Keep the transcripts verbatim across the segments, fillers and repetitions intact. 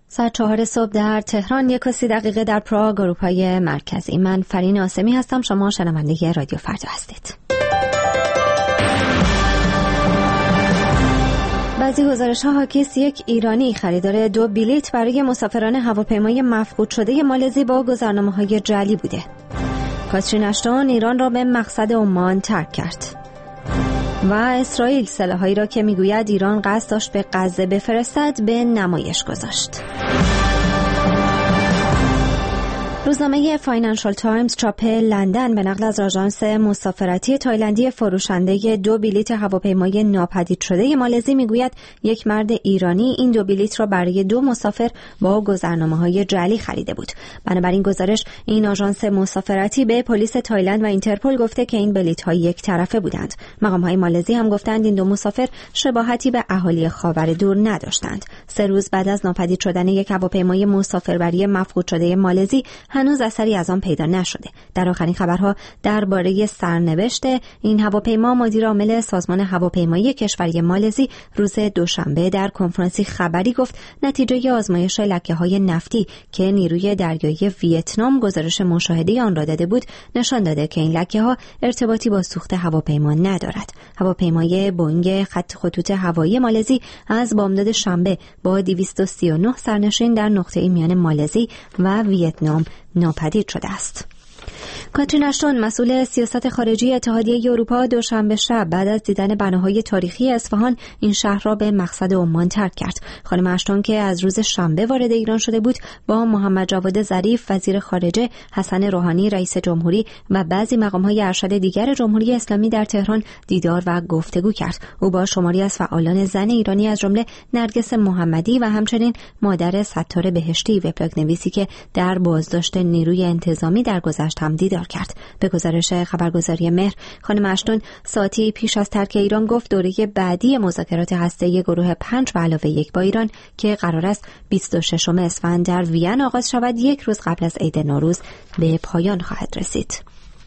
ساعت چهار صبح در تهران، یک و سی دقیقه در پراگ، اروپای مرکزی. من فرین آسمی هستم. شما شنونده رادیو فردا هستید. بعضی گزارش‌ها حاکی است یک ایرانی خریدار دو بلیت برای مسافران هواپیمای مفقود شده مالزی با گذرنامه‌های جعلی بوده. کاترین اشتون ایران را به مقصد عمان ترک کرد. و اسرائیل سلاح‌هایی را که میگوید ایران قصد داشت به غزه بفرستد به نمایش گذاشت. روزنامه فاینانشال تایمز چاپ لندن به نقل از آژانس مسافرتی تایلندی فروشنده دو بلیت هواپیمای ناپدید شده مالزی میگوید یک مرد ایرانی این دو بلیت را برای دو مسافر با گذرنامه‌های جعلی خریده بود. بنابراین گزارش این آژانس مسافرتی به پلیس تایلند و اینترپل گفته که این بلیت‌ها یک طرفه بودند. مقام‌های مالزی هم گفتند این دو مسافر شباهتی به اهالی خاورمیانه نداشتند. سه روز بعد از ناپدید شدن یک هواپیمای مسافربری مفقود شده مالزی هنوز اثری از آن پیدا نشده. در آخرین خبرها درباره سرنوشت این هواپیما، مدیر عامل سازمان هواپیمایی کشوری مالزی روز دوشنبه در کنفرانسی خبری گفت نتیجه آزمایش لکه‌های نفتی که نیروی دریایی ویتنام گزارش مشاهده آن را داده بود نشان داده که این لکه‌ها ارتباطی با سوخت هواپیما ندارد. هواپیمای بوئینگ خط خطوط هوایی مالزی از بامداد شنبه با دویست و سی و نه سرنشین در نقطه میان مالزی و ویتنام ناپدید شده است. کاترین اشتون مسئول سیاست خارجی اتحادیه اروپا دوشنبه شب بعد از دیدن بناهای تاریخی اصفهان این شهر را به مقصد عمان ترک کرد. خانم اشتون که از روز شنبه وارد ایران شده بود با محمد جواد ظریف وزیر خارجه، حسن روحانی رئیس جمهوری و بعضی مقام‌های ارشد دیگر جمهوری اسلامی در تهران دیدار و گفتگو کرد. او با شماری از فعالان زن ایرانی از جمله نرگس محمدی و همچنین مادر ستاره بهشتی وبلاگ‌نویسی که در بازداشت نیروی انتظامی درگذشت هم دیدار کرد. به گزارش خبرگزاری مهر، خانم اشتون ساعتی پیش از ترک ایران گفت دوره بعدی مذاکرات هسته‌ای گروه پنج به علاوه یک با ایران که قرار است بیست و ششم اسفند در وین آغاز شود، یک روز قبل از عید نوروز به پایان خواهد رسید.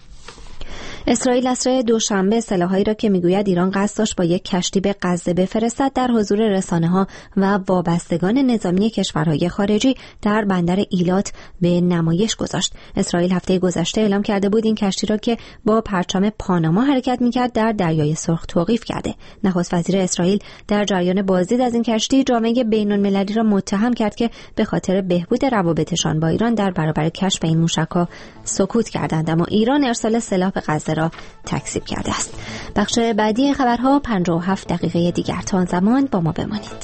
اسرائیل عصر دوشنبه سلاح‌هایی را که میگوید ایران قصد داشت با یک کشتی به غزه بفرستد در حضور رسانه‌ها و وابستگان نظامی کشورهای خارجی در بندر ایلات به نمایش گذاشت. اسرائیل هفته گذشته اعلام کرده بود این کشتی را که با پرچم پاناما حرکت می‌کرد در دریای سرخ توقیف کرده. نخست وزیر اسرائیل در جریان بازدید از این کشتی جامعه بین‌المللی را متهم کرد که به خاطر بهبود روابطشان با ایران در برابر کشف این موشک‌ها سکوت کردند، اما ایران ارسال سلاح به غزه را تکذیب کرده است. بخش بعدی خبرها پنجاه و هفت دقیقه دیگر. تا آن زمان با ما بمانید.